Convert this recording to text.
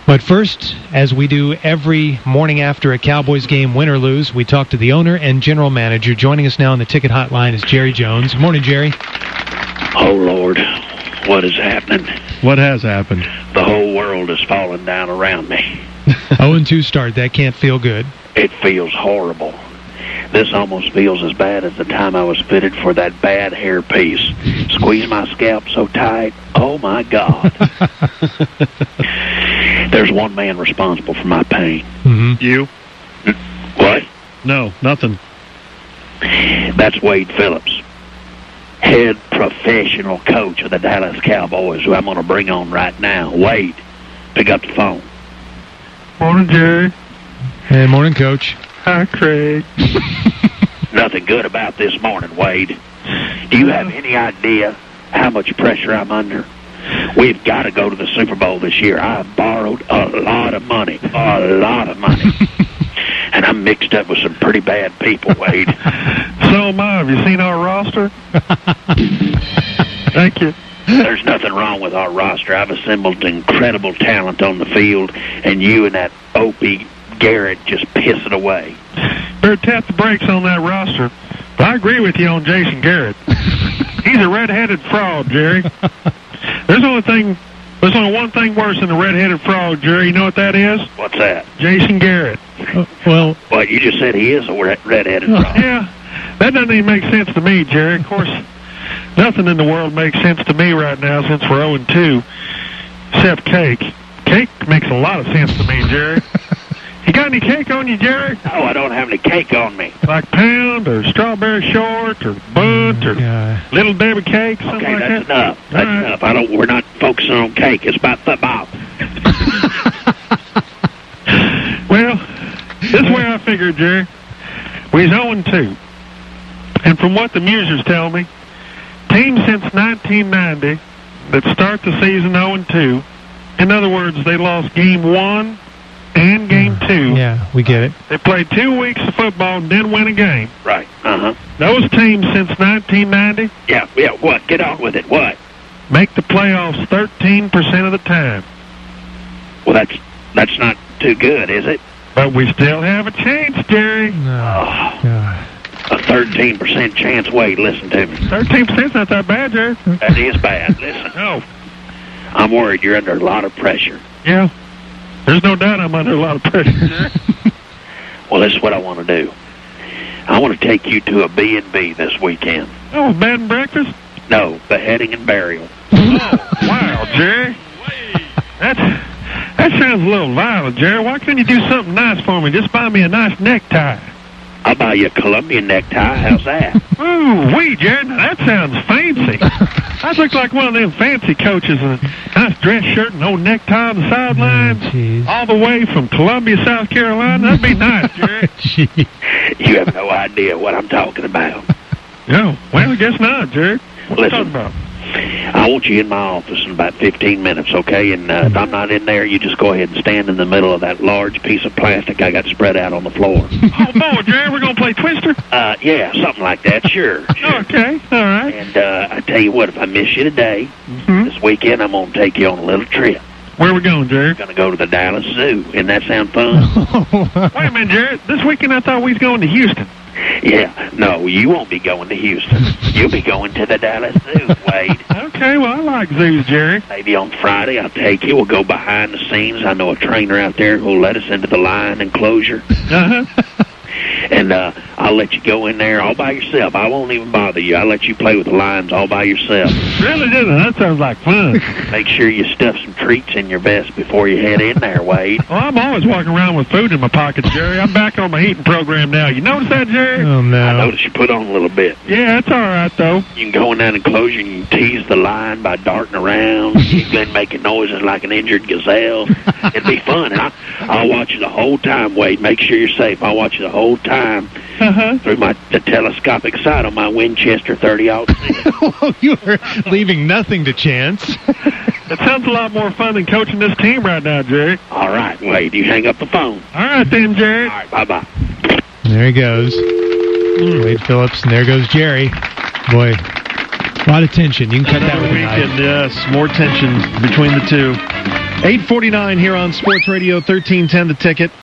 But first, as we do every morning after a Cowboys game, win or lose, we talk to the owner and general manager. Joining us now on the ticket hotline is Jerry Jones. Good morning, Jerry. Oh, Lord, what is happening? What has happened? The whole world is falling down around me. 0-2 start. That can't feel good. It feels horrible. This almost feels as bad as the time I was fitted for that bad hair piece. Squeeze my scalp so tight. Oh, my God. There's one man responsible for my pain. Mm-hmm. You? What? No, nothing. That's Wade Phillips, head professional coach of the Dallas Cowboys, who I'm going to bring on right now. Wade, pick up the phone. Morning, Jerry. Hey, morning, Coach. Hi, Craig. Nothing good about this morning, Wade. Do you have any idea how much pressure I'm under? We've got to go to the Super Bowl this year. I've borrowed a lot of money. And I'm mixed up with some pretty bad people, Wade. So am I. Have you seen our roster? Thank you. There's nothing wrong with our roster. I've assembled incredible talent on the field, and you and that Opie Garrett just piss it away. Better tap the brakes on that roster. But I agree with you on Jason Garrett. He's a red-headed fraud, Jerry. There's only one thing worse than a red-headed fraud, Jerry. You know what that is? What's that? Jason Garrett. Well, You just said he is a red-headed fraud. Yeah, that doesn't even make sense to me, Jerry. Of course, nothing in the world makes sense to me right now since we're 0-2, except cake. Cake makes a lot of sense to me, Jerry. You got any cake on you, Jerry? Oh, I don't have any cake on me. Like pound or strawberry short or bunt or Little Debbie cake, something Okay, like that's that? enough. That's enough. We're not focusing on cake. It's about football. Well, this is where I figured, Jerry. We's 0-2. And from what the musers tell me, teams since 1990 that start the season 0-2, in other words, they lost game 1 and game 2. Yeah, we get it. They played 2 weeks of football and didn't win a game. Right. Uh-huh. Those teams since 1990 Yeah, what? Get on with it. What? make the playoffs 13% of the time. Well, that's not too good, is it? But we still have a chance, Jerry. No. God. A 13% chance. Wait, listen to me. 13%'s not that bad, Jerry. That is bad. Listen. No. I'm worried you're under a lot of pressure. Yeah. There's no doubt I'm under a lot of pressure, Jerry. Well, this is what I want to do. I want to take you to a B&B this weekend. Oh, bed and breakfast? No, beheading and burial. Oh, wow, Jerry. That sounds a little violent, Jerry. Why couldn't you do something nice for me? Just buy me a nice necktie. I'll buy you a Colombian necktie. How's that? Ooh, wee, Jerry. That sounds fancy. I'd look like one of them fancy coaches in a nice dress shirt and old necktie on the sideline. All the way from Columbia, South Carolina. That'd be nice, Jerry. You have no idea what I'm talking about. No. Well, I guess not, Jerry. What are you talking about? I want you in my office in about 15 minutes, okay? And if I'm not in there, you just go ahead and stand in the middle of that large piece of plastic I got spread out on the floor. Oh, boy, Jerry, we're going to play Twister? Yeah, something like that, sure. Okay, all right. And I tell you what, if I miss you today, this weekend I'm going to take you on a little trip. Where are we going, Jerry? We're going to go to the Dallas Zoo. Isn't that sound fun? Wait a minute, Jerry. This weekend I thought we was going to Houston. Yeah, no, you won't be going to Houston. You'll be going to the Dallas Zoo, Wade. Okay, well, I like zoos, Jerry. Maybe on Friday I'll take you. We'll go behind the scenes. I know a trainer out there who'll let us into the lion enclosure. Uh-huh. And I'll let you go in there all by yourself. I won't even bother you. I'll let you play with the lions all by yourself. Really, doesn't it? That sounds like fun. Make sure you stuff some treats in your vest before you head in there, Wade. Well, I'm always walking around with food in my pockets, Jerry. I'm back on my eating program now. You notice that, Jerry? Oh, no. I noticed you put on a little bit. Yeah, that's all right, though. You can go in that enclosure and you can tease the lion by darting around, giggling, making noises like an injured gazelle. It'll be fun. And I'll watch you the whole time, Wade. Make sure you're safe. I'll watch you the whole time through the telescopic sight on my Winchester 30-06. You are leaving nothing to chance. That sounds a lot more fun than coaching this team right now, Jerry. All right, Wade, you hang up the phone. All right, then, Jerry. All right, bye-bye. There he goes. Wade Phillips, and there goes Jerry. Boy, a lot of tension. You can cut that with a knife. Yes, more tension between the two. 8:49 here on Sports Radio 1310 The Ticket.